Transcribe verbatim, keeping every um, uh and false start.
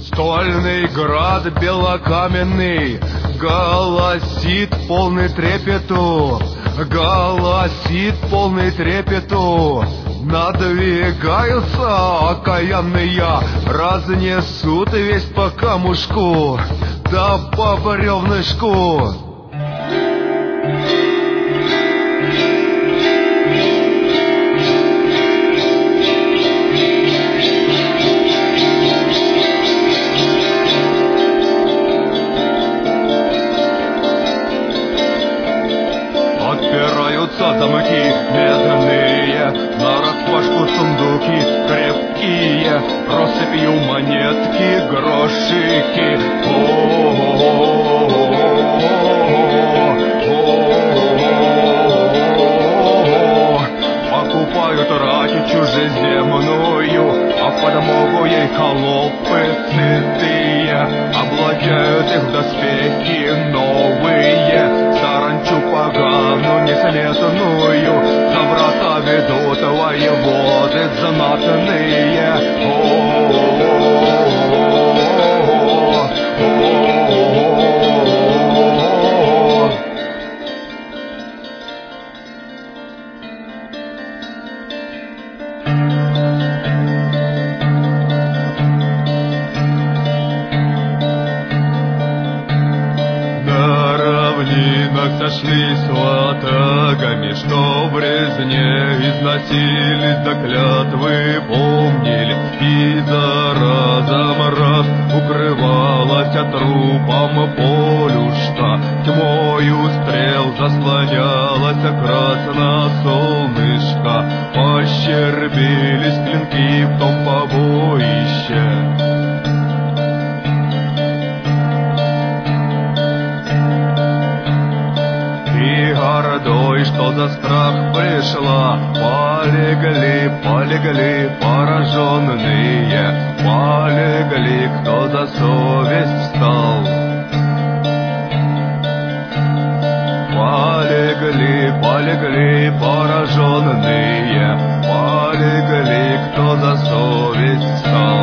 Стольный град белокаменный голосит полный трепету, голосит полный трепету. Надвигаются окаянные, разнесут весь по камушку, да по бревнышку. Отпираются замки медные, нараспашку сундуки крепкие, россыпью монетки, грошики. Покупают рати чужеземную, а в подмогу ей холопы сытые, облачают их в доспехи новые, саранчу погану несметную, за врата ведут воеводы знатные. Сошлись ватагами, что в резне износились, до клятвы помнили, и заразом раз укрывалась от трупом полюшка, тьмою стрел заслонялась красно солнышко, пощербились клинки в том побоище. Гордой, что за страх пришла, полегли, полегли пораженные, полегли, кто за совесть встал. Полегли, полегли пораженные, полегли, кто за совесть встал.